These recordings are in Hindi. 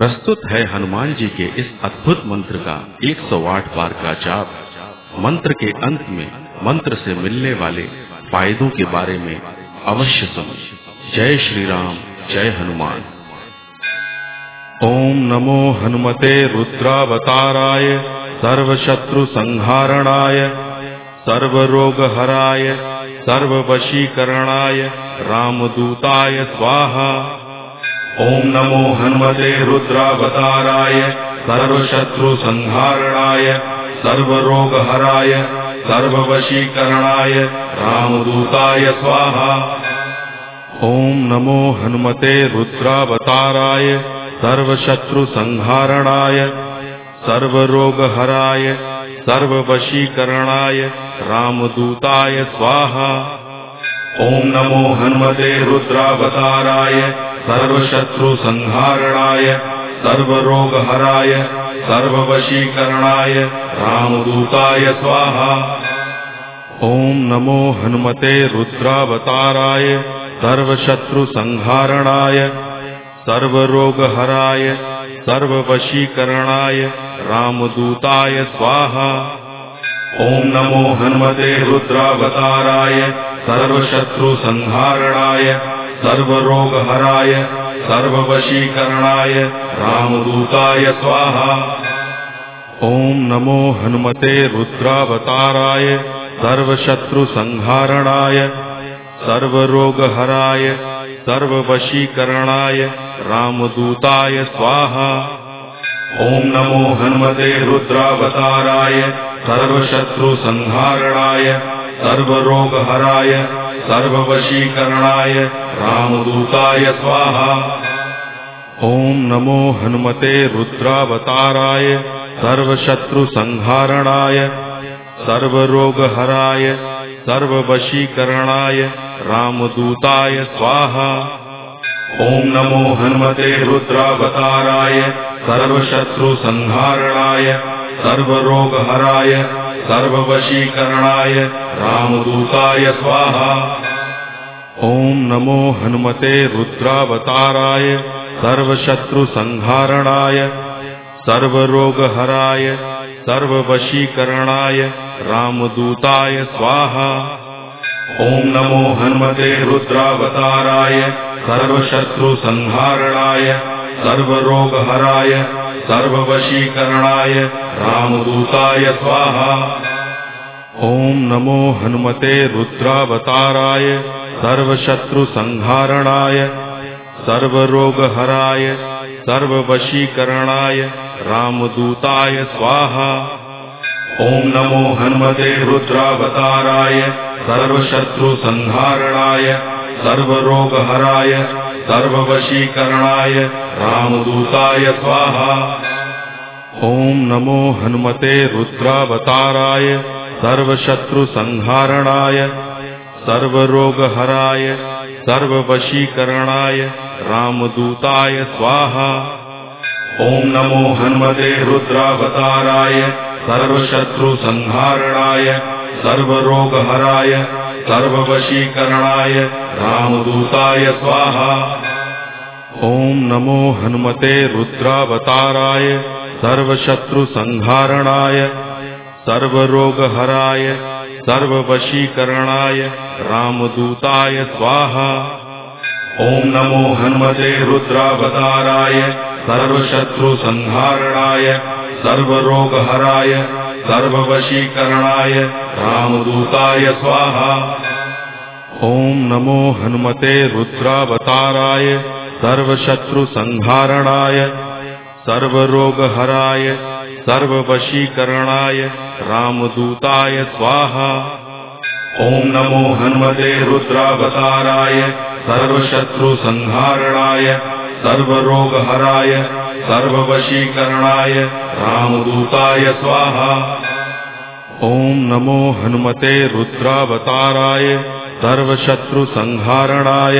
प्रस्तुत है हनुमान जी के इस अद्भुत मंत्र का 108 बार का जाप। मंत्र के अंत में मंत्र से मिलने वाले फायदों के बारे में अवश्य सुनो। जय श्री राम, जय हनुमान। ओम नमो हनुमते रुद्रावताराय सर्वशत्रु संहारणाय सर्वरोगहराय सर्ववशीकरणाय रामदूताय स्वाहा। ओम नमो हनुमते रुद्रावताराय सर्वशत्रु संहारणाय सर्वरोगहराय सर्ववशीकरणाय रामदूताय स्वाहा। ओम नमो हनुमते रुद्रावताराय सर्वशत्रु संहारणाय सर्वरोगहराय सर्ववशीकरणाय रामदूताय स्वाहा। ओम नमो हनुमते रुद्रावताराय सर्वशत्रु संहारणाय सर्वरोगहराय सर्ववशीकरणाय रामदूताय स्वाहा। ओम नमो हनुमते रुद्रावताराय सर्वशत्रु संहारणाय सर्वरोगहराय सर्ववशीकरणाय रामदूताय स्वाहा। ओम नमो हनुमते रुद्रावताराय सर्वशत्रु संहारणाय सर्वरोगहराय सर्ववशीकरणाय रामदूताय स्वाहा। ओम नमो हनुमते रुद्रावताराय सर्वशत्रु संहारणाय सर्वरोगहराय सर्ववशीकरणाय रामदूताय स्वाहा। ओम नमो हनुमते रुद्रावताराय सर्वशत्रु संहारणाय सर्वरोगहराय सर्ववशीकरणाय रामदूताय स्वाहा। ओम नमो हनुमते रुद्रावताराय सर्वशत्रु संहारणाय सर्वरोगहराय सर्ववशीकरणाय रामदूताय स्वाहा। ओम नमो हनुमते रुद्रावताराय सर्वशत्रु संहारणाय सर्वरोगहराय सर्ववशीकरणाय रामदूताय स्वाहा। ओम नमो हनुमते रुद्रावताराय सर्वशत्रु संहारणाय सर्वरोगहराय सर्ववशीकरणाय रामदूताय स्वाहा। ओम नमो हनुमते रुद्रावताराय सर्वशत्रु संहारणाय सर्वरोगहराय सर्ववशीकरणाय रामदूताय स्वाहा। ओम नमो हनुमते रुद्रावताराय सर्वशत्रु संहारणाय सर्वरोगहराय सर्ववशीकरणाय रामदूताय स्वाहा। ओम नमो हनुमते रुद्रावताराय सर्वशत्रु संहारणाय सर्वरोगहराय सर्ववशीकरणाय रामदूताय स्वाहा। ओम नमो हनुमते रुद्रावताराय सर्वशत्रु संहारणाय सर्वरोगहराय सर्ववशीकरणाय रामदूताय स्वाहा। ओम नमो हनुमते रुद्रावताराय सर्वशत्रु संहारणाय सर्वरोगहराय सर्ववशीकरणाय रामदूताय स्वाहा। ओम नमो हनुमते रुद्रावताराय सर्वशत्रु संहारणाय सर्वरोगहराय सर्ववशीकरणाय रामदूताय स्वाहा। ओम नमो हनुमते रुद्रावताराय सर्वशत्रु संहारणाय सर्वरोगहराय सर्ववशीकरणाय रामदूताय स्वाहा। ओम नमो हनुमते रुद्रावताराय सर्वशत्रु संहारणाय सर्वरोगहराय सर्ववशीकरणाय रामदूताय स्वाहा। ओम नमो हनुमते रुद्रावताराय सर्वशत्रु संहारणाय सर्वरोगहराय सर्ववशीकरणाय रामदूताय स्वाहा। ओम नमो हनुमते रुद्रावताराय सर्वशत्रु संहारणाय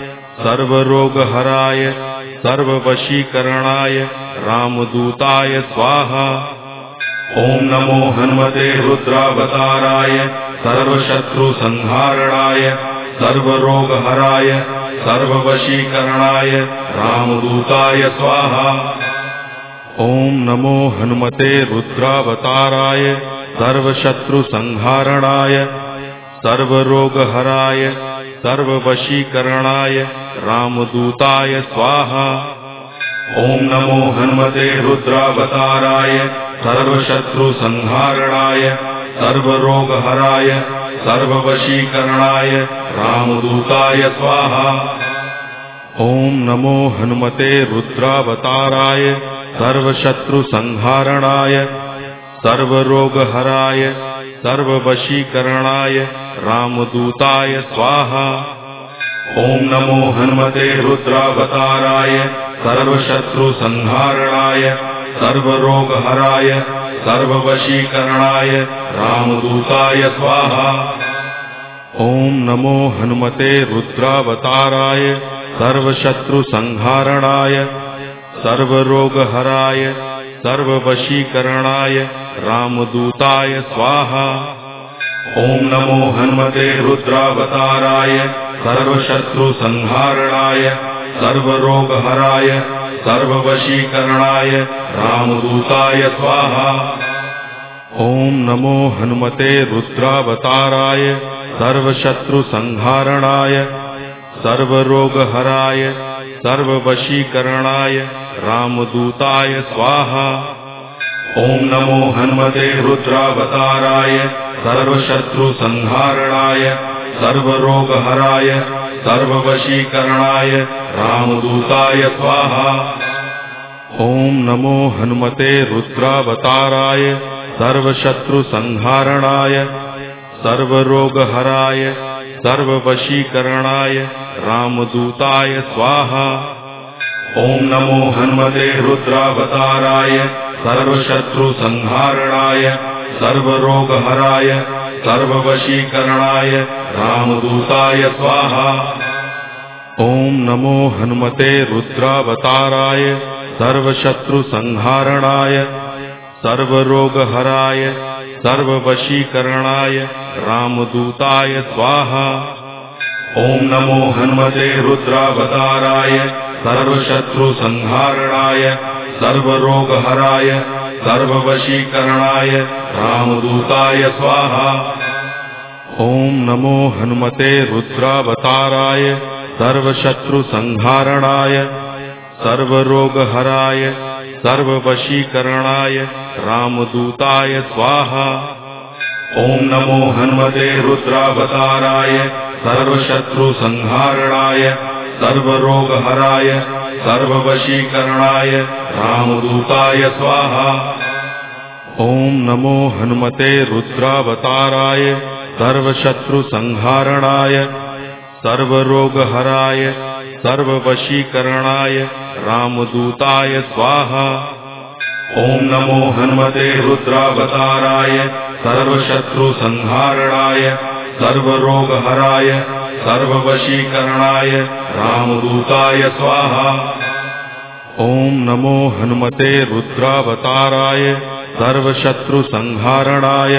सर्वरोगहराय सर्ववशीकरणाय रामदूताय स्वाहा। ओम नमो हनुमते रुद्रावताराय सर्वशत्रु संहारणाय सर्वरोगहराय सर्ववशीकरणाय रामदूताय स्वाहा। ओम नमो हनुमते रुद्रावताराय सर्वशत्रुसंहारणाय सर्वरोगहराय सर्ववशीकरणाय रामदूताय स्वाहा। ओम नमो हनुमते रुद्रावताराय सर्वशत्रुसंहारणाय सर्वरोगहराय सर्ववशीकरणाय रामदूताय स्वाहा। ओम नमो हनुमते रुद्रावताराय सर्वशत्रुसंहारणाय सर्वरोगहराय सर्ववशीकरणाय रामदूताय स्वाहा। ओम नमो हनुमते रुद्रावताराय सर्वशत्रुसंहारणाय सर्वरोगहराय सर्ववशीकरणाय रामदूताय स्वाहा। ओम नमो हनुमते रुद्रावताराय सर्वशत्रुसंहारणाय सर्वरोगहराय सर्ववशीकरणाय रामदूताय स्वाहा। ओम नमो हनुमते रुद्रावताराय सर्वशत्रुसंहारणाय सर्वरोगहराय सर्ववशीकरणाय रामदूताय स्वाहा। ओम नमो हनुमते रुद्रावताराय सर्वशत्रुसंहारणाय सर्वरोगहराय सर्ववशीकरणाय रामदूताय स्वाहा। ओम नमो हनुमते रुद्रावताराय सर्वशत्रुसंहारणाय सर्वरोगहराय सर्ववशीकरणाय रामदूताय स्वाहा। ओम नमो हनुमते रुद्रावताराय सर्वशत्रुसंहारणाय सर्वरोगहराय सर्ववशीकरणाय रामदूताय स्वाहा। ओम नमो हनुमते रुद्रावताराय सर्वशत्रुसंहारणाय सर्वरोगहराय सर्ववशीकरणाय रामदूताय स्वाहा। ओम नमो हनुमते रुद्रावताराय सर्वशत्रुसंहारणाय सर्वरोगहराय सर्ववशीकरणाय रामदूताय स्वाहा। ओम नमो हनुमते रुद्रावताराय सर्वशत्रुसंहारणाय सर्वरोगहराय सर्ववशीकरणाय रामदूताय स्वाहा। ओम नमो हनुमते रुद्रावताराय सर्वशत्रुसंहारणाय सर्वरोगहराय सर्ववशीकरणाय रामदूताय स्वाहा। ओम नमो हनुमते रुद्रावताराय सर्वशत्रुसंहारणाय सर्वरोगहराय सर्ववशीकरणाय रामदूताय स्वाहा। ओम नमो हनुमते रुद्रावताराय सर्वशत्रुसंहारणाय सर्वरोगहराय सर्ववशीकरणाय रामदूताय स्वाहा। ओम नमो हनुमते रुद्रावताराय सर्वशत्रुसंहारणाय सर्वरोगहराय सर्ववशीकरणाय रामदूताय स्वाहा। ओम नमो हनुमते रुद्रावताराय सर्वशत्रुसंहारणाय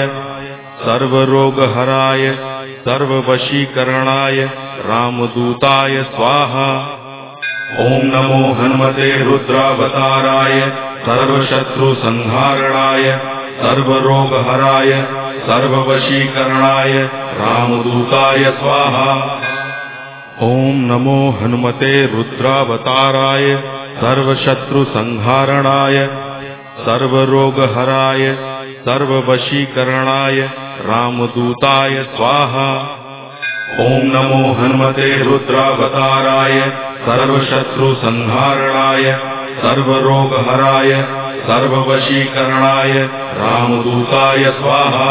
सर्वरोगहराय सर्ववशीकरणाय रामदूताय स्वाहा। ओम नमो हनुमते रुद्रावताराय सर्वशत्रुसंहारणाय सर्वरोगहराय सर्ववशीकरणाय रामदूताय स्वाहा। ओम नमो हनुमते रुद्रावताराय सर्वशत्रुसंहारणाय सर्वरोगहराय सर्ववशीकरणाय रामदूताय स्वाहा। ओम नमो हनुमते रुद्रावताराय सर्वशत्रुसंहारणाय सर्वरोगहराय सर्ववशीकरणाय रामदूताय स्वाहा।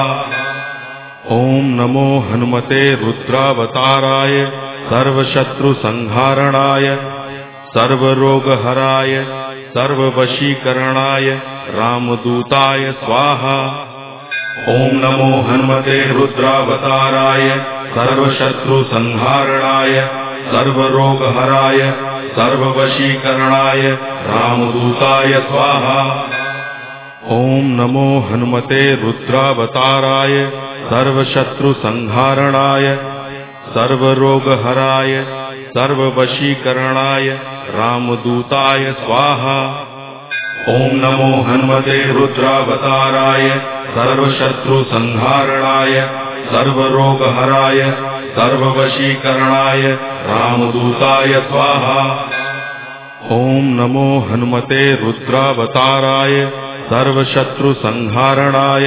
ओम नमो हनुमते रुद्रावताराय सर्वशत्रुसंहारणाय सर्वरोगहराय सर्ववशीकरणाय रामदूताय स्वाहा। ओम नमो हनुमते रुद्रावताराय सर्वशत्रुसंहारणाय सर्वरोगहराय सर्ववशीकरणाय रामदूताय स्वाहा। ओम नमो हनुमते रुद्रावताराय सर्वशत्रुसंहारणाय सर्वरोगहराय सर्ववशीकरणाय रामदूताय स्वाहा। ओम नमो हनुमते रुद्रावताराय सर्वशत्रुसंहारणाय सर्वरोगहराय सर्ववशीकरणाय रामदूताय स्वाहा। ओम नमो हनुमते रुद्रावताराय सर्वशत्रुसंहारणाय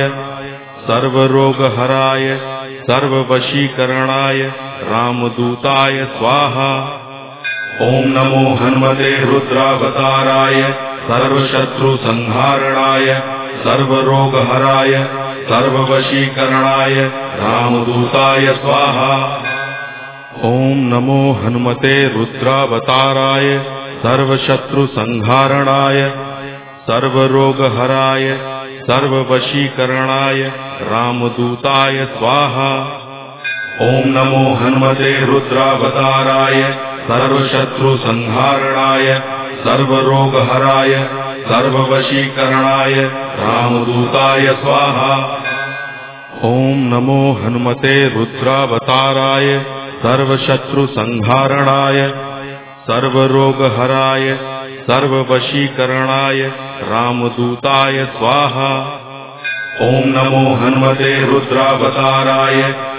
सर्वरोगहराय सर्ववशीकरणाय रामदूताय स्वाहा। ओम नमो हनुमते रुद्रावताराय सर्वशत्रुसंहारणाय सर्वरोगहराय सर्ववशीकरणाय रामदूताय स्वाहा। ओम नमो हनुमते रुद्रावताराय सर्वशत्रुसंहारणाय सर्वरोगहराय सर्ववशीकरणाय रामदूताय स्वाहा। ओम नमो हनुमते रुद्रावताराय सर्वशत्रुसंहारणाय सर्वरोगहराय सर्ववशीकरणाय रामदूताय स्वाहा। ओम नमो हनुमते रुद्रावताराय सर्वशत्रुसंहारणाय सर्वरोगहराय सर्ववशीकरणाय रामदूताय स्वाहा। ओम नमो हनुमते रुद्रावताराय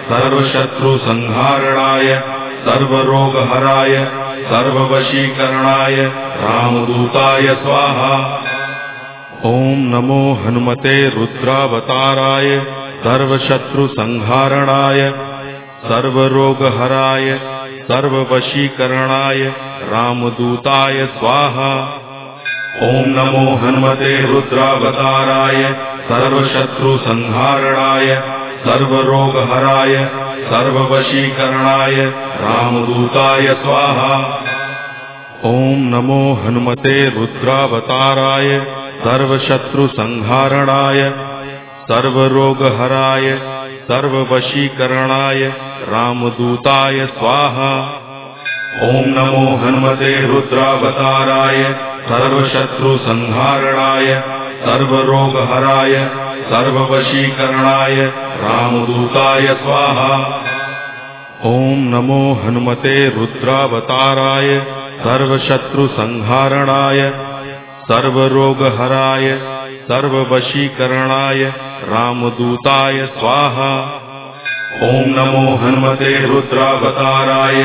सर्वशत्रुसंहारणाय सर्वरोगहराय सर्ववशीकरणाय रामदूताय स्वाहा। ओम नमो हनुमते रुद्रावताराय सर्वशत्रुसंहारणाय सर्वरोगहराय सर्ववशीकरणाय रामदूताय स्वाहा। ओम नमो हनुमते रुद्रावताराय सर्वशत्रुसंहारणाय सर्वरोगहराय सर्ववशीकरणाय रामदूताय स्वाहा। ओम नमो हनुमते रुद्रावताराय सर्वशत्रुसंहारणाय सर्वरोगहराय सर्ववशीकरणाय रामदूताय स्वाहा। ओम नमो हनुमते रुद्रावताराय सर्वशत्रुसंहारणाय सर्वरोगहराय सर्ववशीकरणाय रामदूताय स्वाहा। ओम नमो हनुमते रुद्रावताराय सर्वशत्रुसंहारणाय सर्वरोगहराय सर्ववशीकरणाय रामदूताय स्वाहा। ओम नमो हनुमते रुद्रावताराय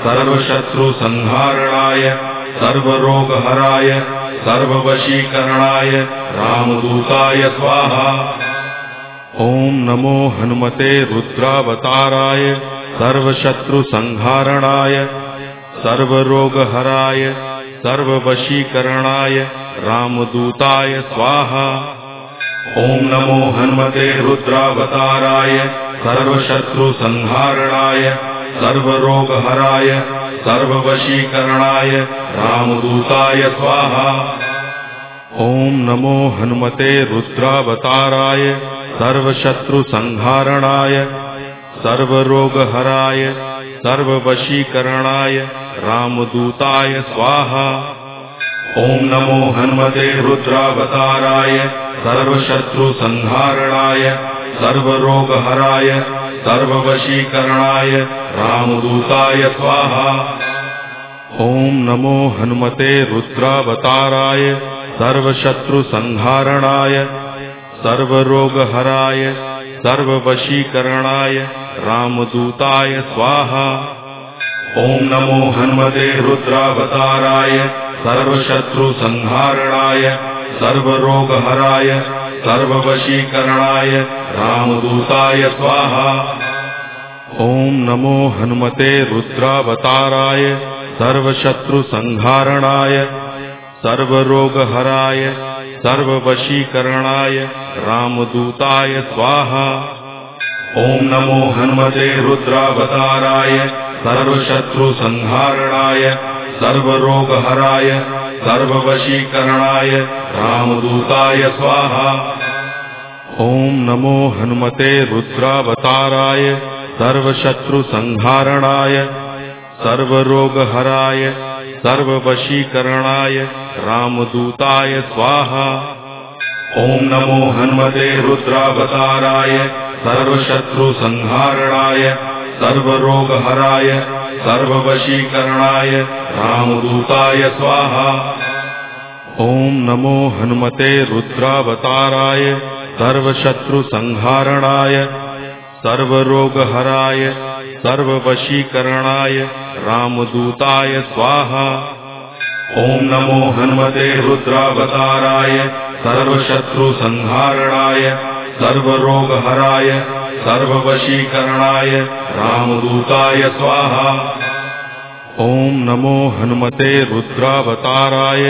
सर्वशत्रुसंहारणाय सर्वरोगहराय सर्ववशीकरणाय रामदूताय स्वाहा। ओम नमो हनुमते रुद्रावताराय सर्वशत्रुसंहारणाय सर्वरोगहराय सर्ववशीकरणाय रामदूताय स्वाहा। ओम नमो हनुमते रुद्रावताराय सर्वशत्रुसंहारणाय सर्वरोगहराय सर्ववशीकरणाय रामदूताय स्वाहा। ओम नमो हनुमते रुद्रावताराय सर्वशत्रुसंहारणाय सर्वरोगहराय सर्ववशीकरणाय रामदूताय स्वाहा। ओम नमो हनुमते रुद्रावताराय सर्वशत्रुसंहारणाय सर्वरोगहराय सर्ववशीकरणाय रामदूताय स्वाहा। ओम नमो हनुमते रुद्रावताराय सर्वशत्रुसंहारणाय सर्वरोगहराय सर्ववशीकरणाय रामदूताय स्वाहा। ओम नमो हनुमते रुद्रावताराय सर्वशत्रुसंहारणाय सर्वरोगहराय सर्ववशीकरणाय रामदूताय स्वाहा। ओम नमो हनुमते रुद्रावताराय सर्वशत्रुसंहारणाय सर्वरोगहराय सर्ववशीकरणाय रामदूताय स्वाहा। ओम नमो हनुमते रुद्रावताराय सर्वशत्रुसंहारणाय सर्वरोगहराय सर्ववशीकरणाय रामदूताय स्वाहा। ओम नमो हनुमते रुद्रावताराय सर्वशत्रुसंहारणाय सर्वरोगहराय सर्ववशीकरणाय रामदूताय स्वाहा। ओम नमो हनुमते रुद्रावताराय सर्वशत्रुसंहारणाय सर्वरोगहराय सर्ववशीकरणाय रामदूताय स्वाहा। ओम नमो हनुमते रुद्रावताराय सर्वशत्रुसंहारणाय सर्वरोगहराय सर्ववशीकरणाय रामदूताय स्वाहा। ओम नमो हनुमते रुद्रावताराय सर्वशत्रुसंहारणाय सर्वरोगहराय सर्ववशीकरणाय रामदूताय स्वाहा। ओम नमो हनुमते रुद्रावताराय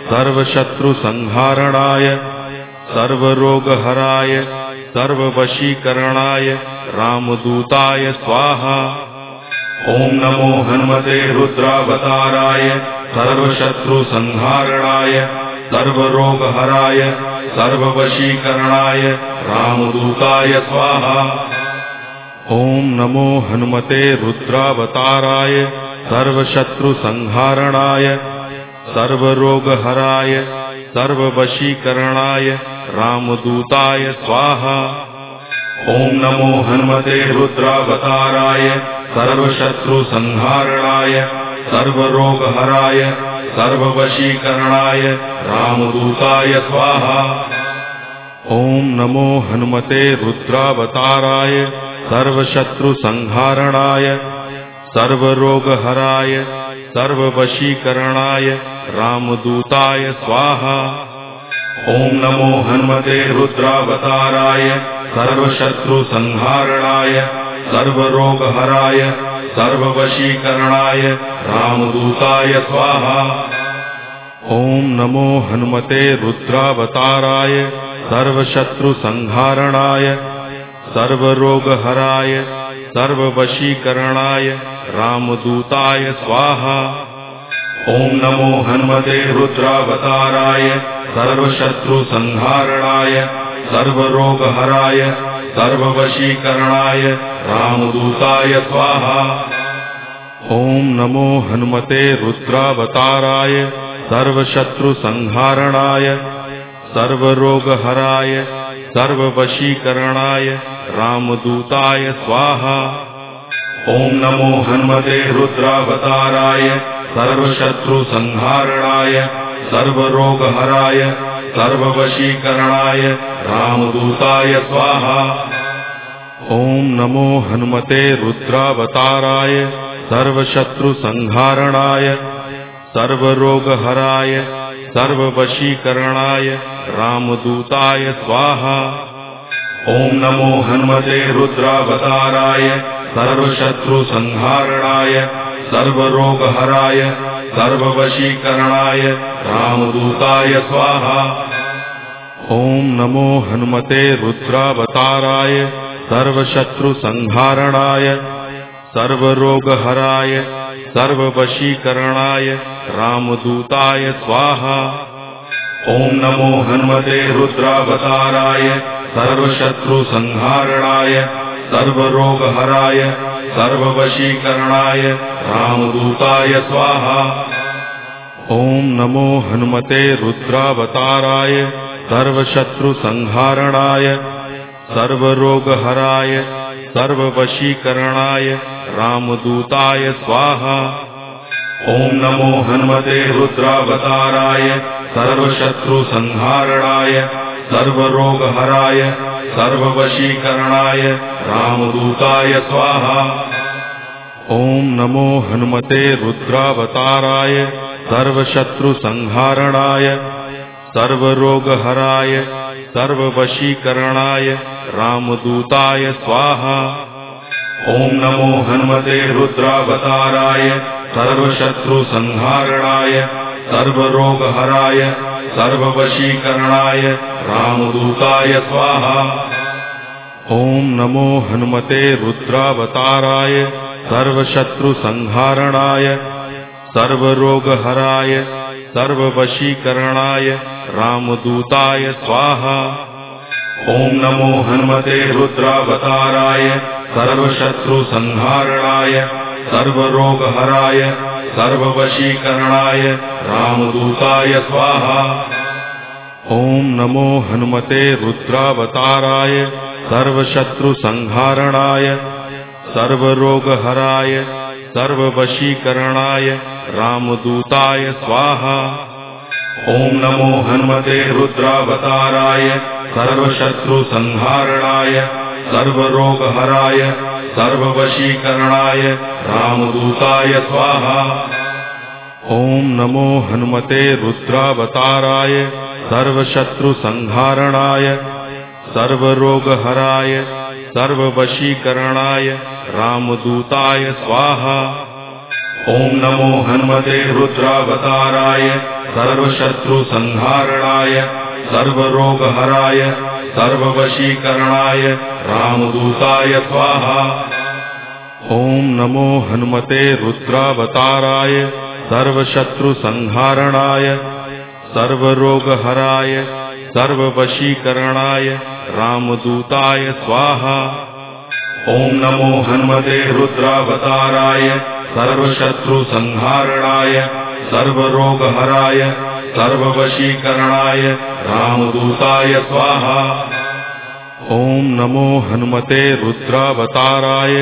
सर्वशत्रुसंहारणाय सर्वरोगहराय सर्ववशीकरणाय रामदूताय स्वाहा। ओम नमो हनुमते रुद्रावताराय सर्वशत्रुसंहारणाय सर्वरोगहराय सर्ववशीकरणाय रामदूताय स्वाहा। ओम नमो हनुमते रुद्रावताराय सर्वशत्रुसंहारणाय सर्वरोगहराय सर्ववशीकरणाय रामदूताय स्वाहा। ओम नमो हनुमते रुद्रावताराय सर्वशत्रुसंहारणाय सर्वरोगहराय सर्ववशीकरणाय रामदूताय स्वाहा। ओम नमो हनुमते रुद्रावताराय सर्वशत्रुसंहारणाय सर्वरोगहराय सर्ववशीकरणाय रामदूताय स्वाहा। ओम नमो हनुमते रुद्रावताराय सर्वशत्रुसंहारणाय सर्वरोगहराय सर्ववशीकरणाय रामदूताय स्वाहा। ओम नमो हनुमते रुद्रावताराय सर्वशत्रुसंहारणाय सर्वरोगहराय सर्ववशीकरणाय रामदूताय स्वाहा। ओम नमो हनुमते रुद्रावताराय सर्वशत्रुसंहारणाय सर्वरोगहराय सर्ववशीकरणाय रामदूताय स्वाहा। ओम नमो हनुमते रुद्रावताराय सर्वशत्रुसंहारणाय सर्वरोगहराय सर्ववशीकरणाय रामदूताय स्वाहा। ओम नमो हनुमते रुद्रावताराय सर्वशत्रुसंहारणाय सर्वरोगहराय सर्ववशीकरणाय रामदूताय स्वाहा। ओम नमो हनुमते रुद्रावताराय सर्वशत्रुसंहारणाय सर्वरोगहराय सर्ववशीकरणाय रामदूताय स्वाहा। ओम नमो हनुमते रुद्रावताराय सर्वशत्रुसंहारणाय सर्वरोगहराय सर्ववशीकरणाय रामदूताय स्वाहा। ओम नमो हनुमते रुद्रावताराय सर्वशत्रुसंहारणाय सर्वरोगहराय सर्ववशीकरणाय रामदूताय स्वाहा। ओम नमो हनुमते रुद्रावताराय सर्वशत्रुसंहारणाय सर्वरोगहराय सर्ववशीकरणाय रामदूताय स्वाहा। ओम नमो हनुमते रुद्रावताराय सर्वशत्रुसंहारणाय सर्वरोगहराय सर्ववशीकरणाय रामदूताय स्वाहा। ओम नमो हनुमते रुद्रावताराय सर्वशत्रुसंहारणाय सर्वरोगहराय सर्ववशीकरणाय रामदूताय स्वाहा। ओम नमो हनुमते रुद्रावताराय सर्वशत्रुसंहारणाय सर्वरोगहराय सर्ववशीकरणाय रामदूताय स्वाहा। ओम नमो हनुमते रुद्रावताराय सर्वशत्रुसंहारणाय सर्वरोगहराय सर्ववशीकरणाय रामदूताय स्वाहा। ओम नमो हनुमते रुद्रावताराय सर्वशत्रुसंहारणाय सर्वरोगहराय सर्ववशीकरणाय रामदूताय स्वाहा। ओम नमो हनुमते रुद्रावताराय सर्वशत्रुसंहारणाय सर्वरोगहराय सर्ववशीकरणाय रामदूताय स्वाहा। ओम नमो हनुमते रुद्रावताराय सर्वशत्रुसंहारणाय सर्वरोगहराय सर्ववशीकरणाय रामदूताय स्वाहा। ओम नमो हनुमते रुद्रावताराय सर्वशत्रुसंहारणाय सर्वरोगहराय सर्ववशीकरणाय रामदूताय स्वाहा। ओम नमो हनुमते रुद्रावताराय सर्वशत्रुसंहारणाय सर्वरोगहराय सर्ववशीकरणाय रामदूताय स्वाहा। ओम नमो हनुमते रुद्रावताराय सर्वशत्रुसंहारणाय सर्वरोगहराय सर्ववशीकरणाय रामदूताय स्वाहा। ओम नमो हनुमते रुद्रावताराय सर्वशत्रुसंहारणाय सर्वरोगहराय सर्ववशीकरणाय रामदूताय स्वाहा। ओम नमो हनुमते रुद्रावताराय सर्वशत्रुसंहारणाय सर्वरोगहराय सर्ववशीकरणाय रामदूताय स्वाहा। ओम नमो हनुमते रुद्रावताराय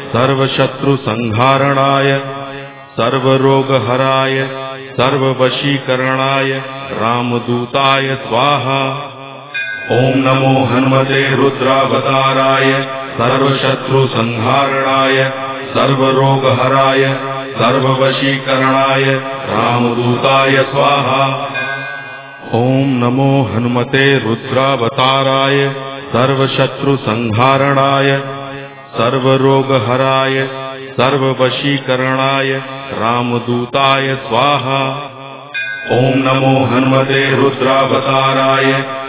सर्वशत्रुसंहारणाय सर्वरोगहराय सर्ववशीकरणाय रामदूताय स्वाहा। ओम नमो हनुमते रुद्रावताराय सर्वशत्रुसंहारणाय सर्वरोगहराय सर्ववशीकरणाय रामदूताय स्वाहा। ओम नमो हनुमते रुद्रावताराय सर्वशत्रुसंहारणाय सर्वरोगहराय सर्ववशीकरणाय रामदूताय स्वाहा। ओम नमो हनुमते रुद्रावताराय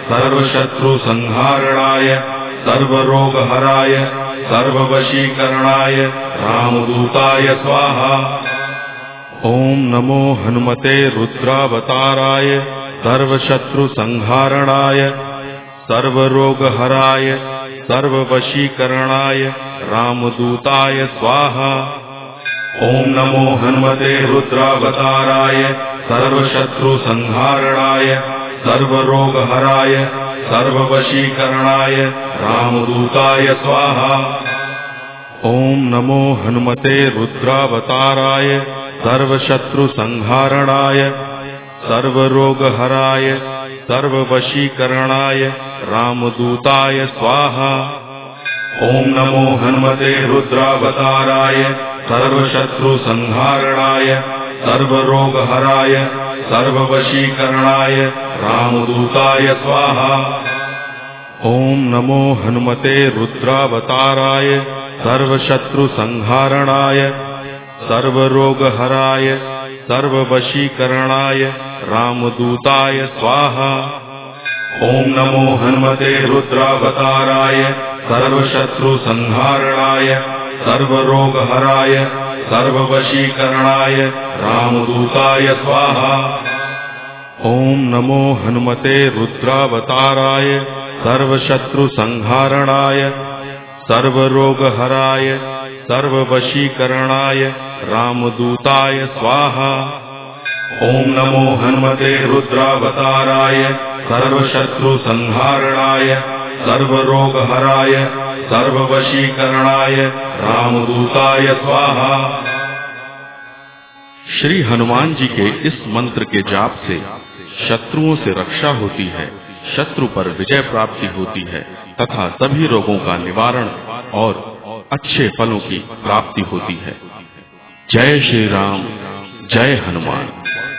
सर्वशत्रुसंहारणाय सर्वरोगहराय सर्ववशीकरणाय रामदूताय स्वाहा। ओम नमो हनुमते रुद्रावताराय सर्वशत्रुसंहारणाय सर्वरोगहराय सर्ववशीकरणाय रामदूताय स्वाहा। ओम नमो हनुमते रुद्रावताराय सर्वशत्रुसंहारणाय सर्वरोगहराय सर्ववशीकरणाय रामदूताय स्वाहा। ओम नमो हनुमते रुद्रावताराय सर्वशत्रुसंहारणाय सर्वरोगहराय सर्ववशीकरणाय रामदूताय स्वाहा। ओम नमो हनुमते रुद्रावताराय सर्वशत्रुसंहारणाय सर्वरोगहराय सर्ववशीकरणाय रामदूताय स्वाहा। ओम नमो हनुमते रुद्रावताराय सर्वशत्रुसंहारणाय सर्वरोगहराय सर्ववशीकरणाय रामदूताय स्वाहा। ओम नमो हनुमते रुद्रावताराय सर्वशत्रुसंहारणाय सर्वरोगहराय सर्ववशीकरणाय रामदूताय स्वाहा। ओम नमो हनुमते रुद्रावताराय सर्वशत्रुसंहारणाय सर्वरोगहराय सर्ववशीकरणाय रामदूताय स्वाहा। ओम नमो हनुमते रुद्रावताराय सर्वशत्रुसंहारणाय सर्वरोगहराय सर्ववशीकरणाय रामदूताय स्वाहा। श्री हनुमान जी के इस मंत्र के जाप से शत्रुओं से रक्षा होती है, शत्रु पर विजय प्राप्ति होती है तथा सभी रोगों का निवारण और अच्छे फलों की प्राप्ति होती है। जय श्री राम, जय हनुमान।